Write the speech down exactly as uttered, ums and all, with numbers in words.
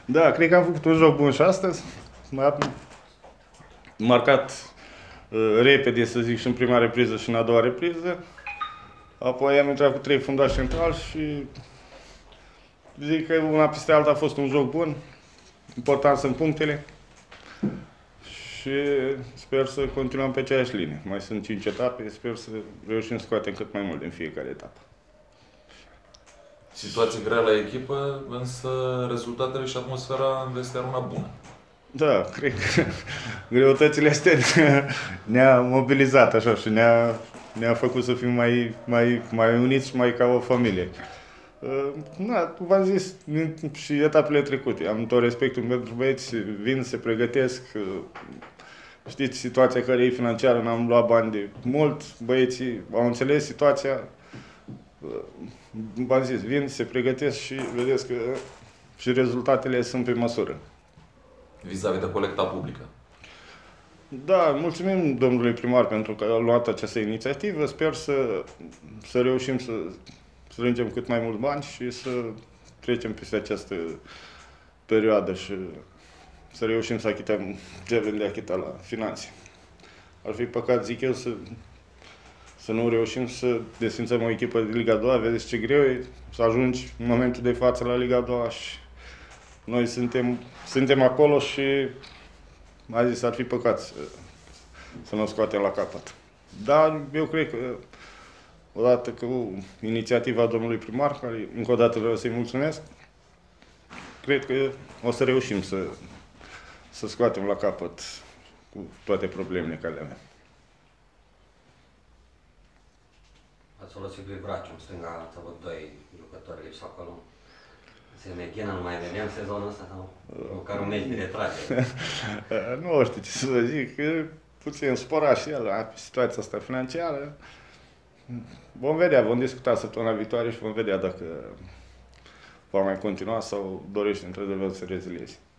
Da, cred că am făcut un joc bun și astăzi. Am marcat uh, repede, să zic, și în prima repriză și în a doua repriză. Apoi am intrat cu trei fundași centrali și zic că una peste alta a fost un joc bun. Important sunt punctele. Și sper să continuăm pe aceeași linie. Mai sunt cinci etape, sper să reușim să scoatem cât mai mult din fiecare etapă. Situație grea la echipă, însă rezultatele și atmosfera în vestiar una bună. Da, cred că greutățile astea ne-a mobilizat așa și ne-a, ne-a făcut să fim mai, mai, mai uniți și mai ca o familie. Da, v-am zis și etapele trecute. Am tot respectul pentru băieți, vin, se pregătesc. Știți situația care e financiară, n-am luat bani de mult, băieții au înțeles situația. V-am zis, vin, se pregătesc și vedeți că și rezultatele sunt pe măsură. Vis-a-vis de colecta publică. Da, mulțumim domnului primar pentru că a luat această inițiativă. Sper să, să reușim să strângem cât mai mulți bani și să trecem peste această perioadă și să reușim să achităm ce avem de achitat la finanțe. Ar fi păcat, zic eu, să, să nu reușim să desfințăm o echipă de Liga a doua. Vedeți ce greu e să ajungi în momentul de față la Liga a doua și noi suntem, suntem acolo și a zis, ar fi păcat să, să nu o scoatem la capăt. Dar eu cred că odată cu inițiativa domnului primar, care încă o dată vreau să-i mulțumesc, cred că o să reușim să, să scoatem la capăt cu toate problemele care le avem. Ați folosit lui Vraciu în stânga, ați avut doi jucători lipsi acolo. Se Mechina nu mai vedem sezonul ăsta sau măcar un meci de retragere? Nu știu ce să vă zic, că puțin spărat și el pe situația asta financiară. Vom vedea, vom discuta săptămâna viitoare și vom vedea dacă va mai continua sau dorește într-adevăr să rezilieze.